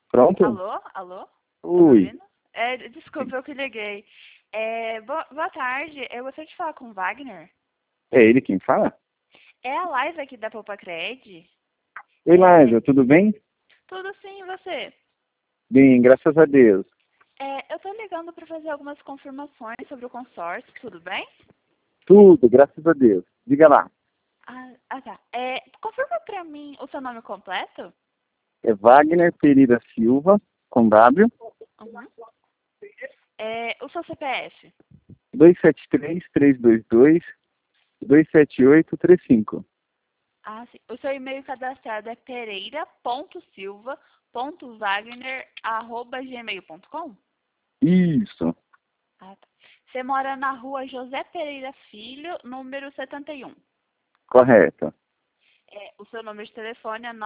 Pronto? Alô? Alô? Tá me Ui. ouvindo? Desculpa, eu que liguei. Boa tarde, eu gostaria de falar com o Wagner. É ele quem fala? É a live aqui da Popacred. Oi, É, Liza, tudo bem? tudo sim, e você? Bem, graças a Deus. Eu tô ligando para fazer algumas confirmações sobre o consórcio, tudo bem? Tudo, graças a Deus. Diga lá. Tá. Confirma para mim o seu nome completo? É Wagner Pereira Silva, com W, Uhum. O seu CPF? 273-322-27835. Sim. O seu e-mail cadastrado é pereira.silva.wagner@gmail.com? Isso, Tá. Você mora na rua José Pereira Filho, número 71. correto. O seu número de telefone é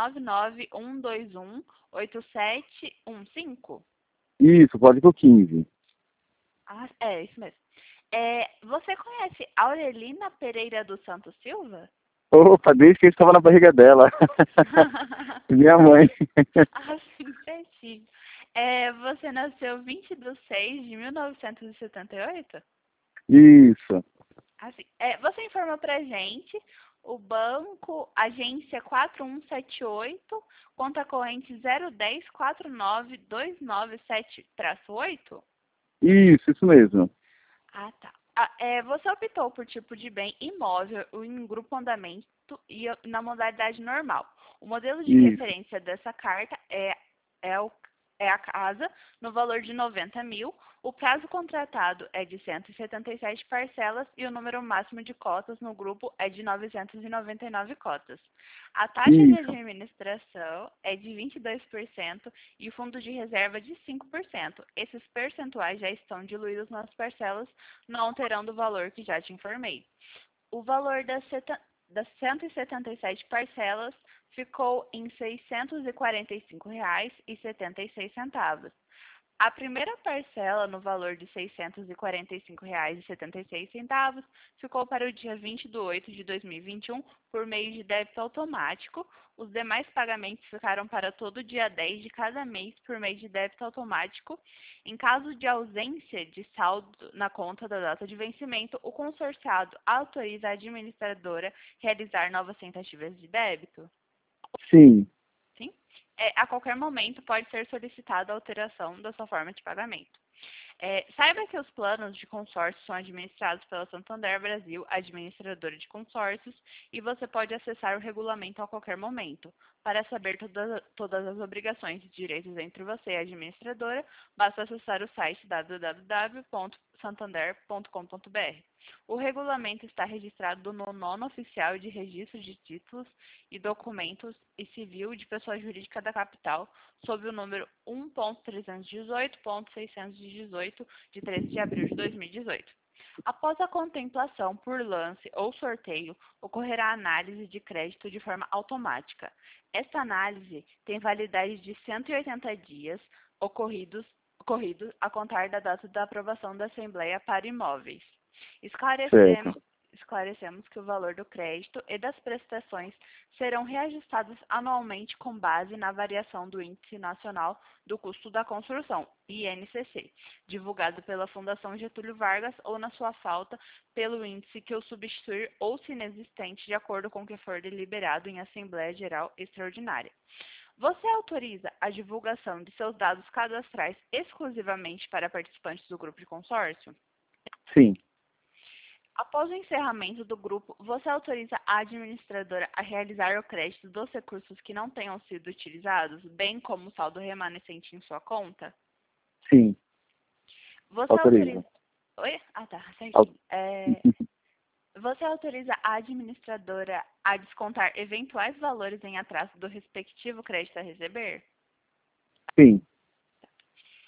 991218715. Isso, código 15. Isso mesmo. Você conhece Aurelina Pereira dos Santos Silva? Opa, desde que eu estava na barriga dela. Minha mãe. Sim, certinho. Você nasceu 20/6/1978? Isso, Assim, você informou pra gente o banco, agência 4178, conta corrente 010492997-8? isso mesmo. Tá. Você optou por tipo de bem imóvel ou em grupo andamento e na modalidade normal. O modelo de Isso, referência dessa carta é, o- é a casa no valor de 90 mil. O prazo contratado é de 177 parcelas e o número máximo de cotas no grupo é de 999 cotas. A taxa de isso. administração é de 22% e o fundo de reserva de 5%. Esses percentuais já estão diluídos nas parcelas, não alterando o valor que já te informei. O valor das 177 parcelas ficou em R$ 645,76. A primeira parcela, no valor de R$ 645,76, ficou para o dia 20/8/2021 por meio de débito automático. Os demais pagamentos ficaram para todo dia 10 de cada mês por meio de débito automático. Em caso de ausência de saldo na conta da data de vencimento, o consorciado autoriza a administradora realizar novas tentativas de débito. Sim, Sim? A qualquer momento pode ser solicitada a alteração da sua forma de pagamento. Saiba que os planos de consórcio são administrados pela Santander Brasil, administradora de consórcios, e você pode acessar o regulamento a qualquer momento. Para saber todas as obrigações e direitos entre você e a administradora, basta acessar o site www.santander.com.br. O regulamento está registrado no Nono Oficial de Registro de Títulos e Documentos e Civil de Pessoa Jurídica da Capital, sob o número 1.318.618, de 13 de abril de 2018. Após a contemplação por lance ou sorteio, ocorrerá análise de crédito de forma automática. Esta análise tem validade de 180 dias ocorridos a contar da data da aprovação da Assembleia para imóveis. certo. Esclarecemos que o valor do crédito e das prestações serão reajustados anualmente com base na variação do Índice Nacional do Custo da Construção, INCC, divulgado pela Fundação Getúlio Vargas ou, na sua falta, pelo índice que o substituir ou se inexistente, de acordo com o que for deliberado em Assembleia Geral Extraordinária. Você autoriza a divulgação de seus dados cadastrais exclusivamente para participantes do grupo de consórcio? Sim, Após o encerramento do grupo, você autoriza a administradora a realizar o crédito dos recursos que não tenham sido utilizados, bem como o saldo remanescente em sua conta? sim, Você autoriza. autoriza. Oi? Tá, Au- certinho. Você autoriza a administradora a descontar eventuais valores em atraso do respectivo crédito a receber? Sim,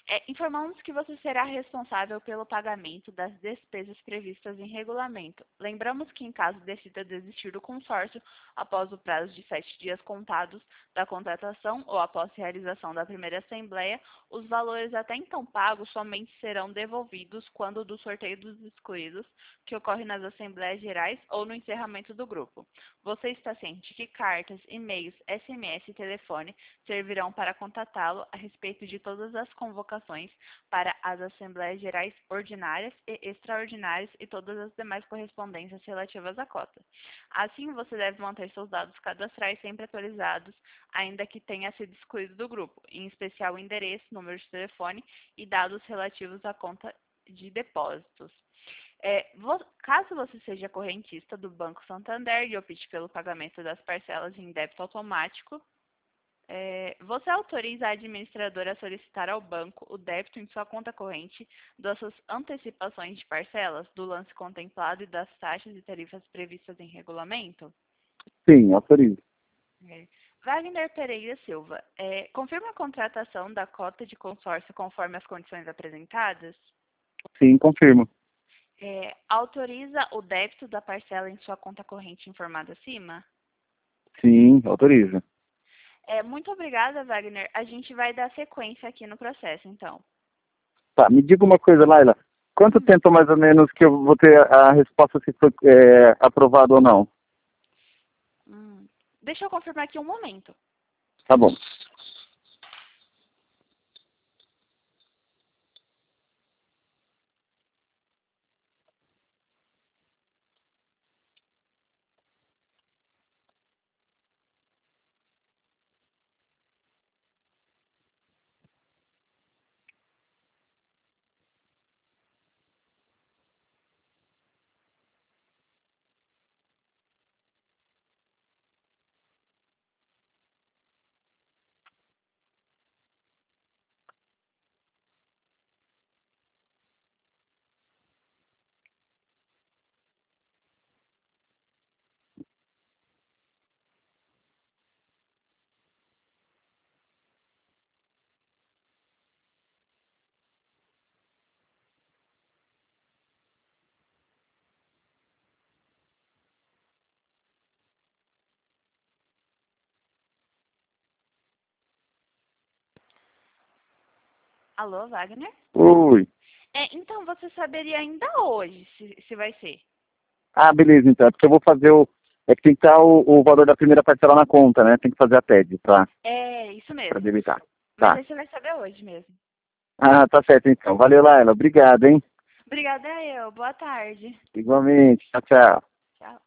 Informamos que você será responsável pelo pagamento das despesas previstas em regulamento. Lembramos que, em caso decida desistir do consórcio, após o prazo de 7 dias contados da contratação ou após realização da primeira assembleia, os valores até então pagos somente serão devolvidos quando do sorteio dos excluídos, que ocorre nas assembleias gerais ou no encerramento do grupo. Você está ciente que cartas, e-mails, SMS e telefone servirão para contatá-lo a respeito de todas as convocações para as Assembleias Gerais ordinárias e extraordinárias e todas as demais correspondências relativas à cota. Assim, você deve manter seus dados cadastrais sempre atualizados, ainda que tenha sido excluído do grupo, em especial o endereço, número de telefone e dados relativos à conta de depósitos. Caso você seja correntista do Banco Santander e opte pelo pagamento das parcelas em débito automático, você autoriza a administradora a solicitar ao banco o débito em sua conta corrente das suas antecipações de parcelas, do lance contemplado e das taxas e tarifas previstas em regulamento? Sim, autorizo. Wagner Pereira Silva, confirma a contratação da cota de consórcio conforme as condições apresentadas? Sim, confirmo. Autoriza o débito da parcela em sua conta corrente informada acima? Sim, autorizo. Muito obrigada, Wagner. A gente vai dar sequência aqui no processo, então. Tá, me diga uma coisa, Laila. Quanto tempo mais ou menos que eu vou ter a resposta se foi aprovado ou não? Deixa eu confirmar aqui um momento. Tá bom. Alô, Wagner? Oi. Então, você saberia ainda hoje se vai ser. Ah, beleza, então. É porque eu vou fazer É que tem que estar o valor da primeira parcela na conta, né? Tem que fazer a TED pra Isso mesmo. debitar. Mas Tá. aí você vai saber hoje mesmo. Ah, tá certo então. Valeu, Laila. Obrigado, hein? Obrigada eu. Boa tarde. Igualmente. Tchau, tchau. Tchau.